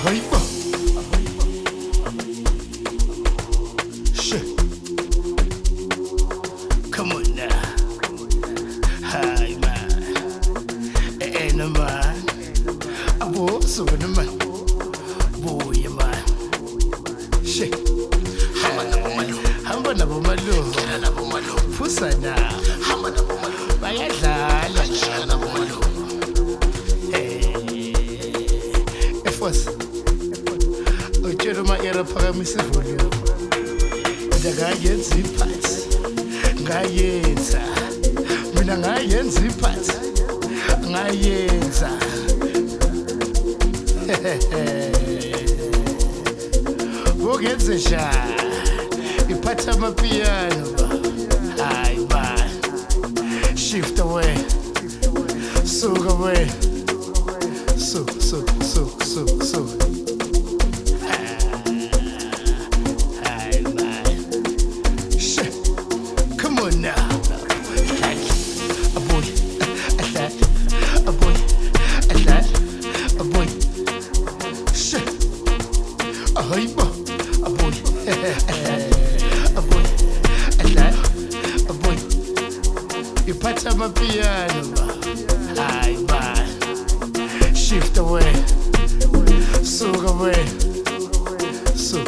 Ahaiba. Shit. Come on now. Hi man. No man. Abo so no man. Boy man. Shit. Hamba na bomalo. Fusana. Hamba na bomalo. Bayadlala na bomalo. Efos. Utshela uma era phakamise volume. Ngayenza iphathi. Ngayenza. Mina ngayenza iphathi. Ngayenza. Ngogenze njani? Iphatha amapiano. Hayi man. Shift away. Suka away. So. Hi man. Shit. Come on now. Like a boy. A boy. A boy. Shit. A hyper. A boy. A boy. A boy. You patch up my piano. Hi man. Shift away, soak away, so.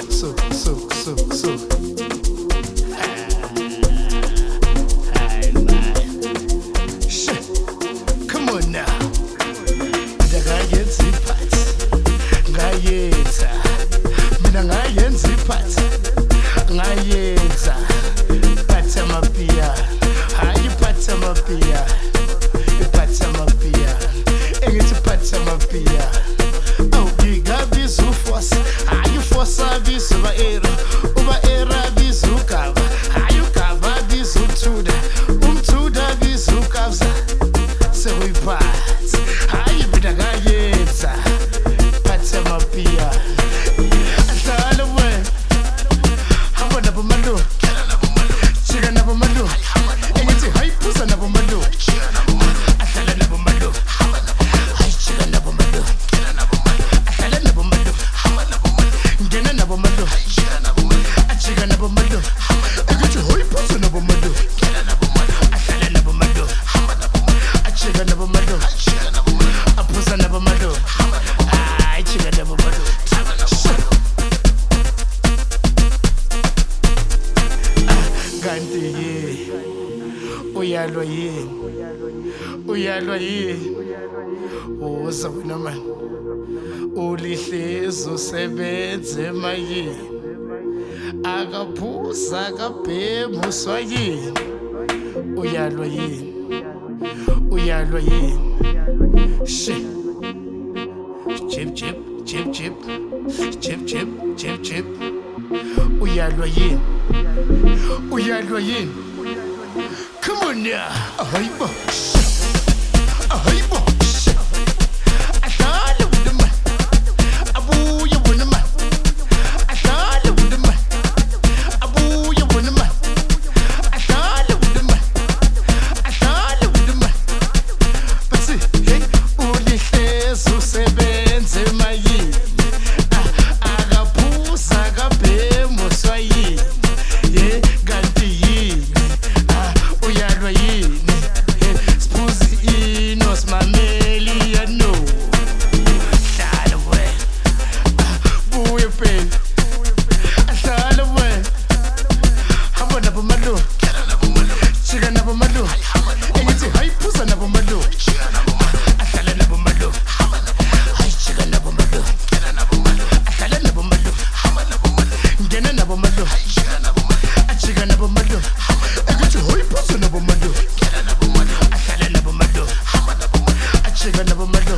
Hi man, shit, come on now. Ngayenza iphathi, ngayenza, mina ngayenza iphathi, ngayenza, iphathi amapiano, hayi iphathi amapiano, iphathi amapiano. Engithi phatha amapia. Oh, ngigabiza ufosa. Hayi ufosa biza uba era biza ugaba. Hayi ugaba biza umthuda biza ukabza. Sekuyiphatha. Hayi mina ngayenza. Phatha amapia. Ahlala wena. Hamba nabo malo. Jika nabo malo. Engithi hayi phuza nabo malo. Ahlala nabo malo. Uyalwa yini uza wena man ulihlezi usebenze mayini akaphuza akabhema uswayini uyalwa yini shit chip uyalwa yini come on now ahaiba ahaiba ahlala with the man abuya with the man ahlala with the man abuya with the man ahlala with the man ahlala with the man but see hey ulihlezi usebenze mayini akaphuza akabhema uswayini yeah kanti yini uyalwa yini spuzi inos mameli ya no hlala wena buye phela hlala wena hamba nabo malo jika nabo malo engithi hayi phuza nabo malo ahlala nabo malo hayi jika nabo malo ahlala nabo malo ngena nabo malo ajika nabo malo engithi hayi phuza nabo malo ahlala nabo malo ajika nabo malo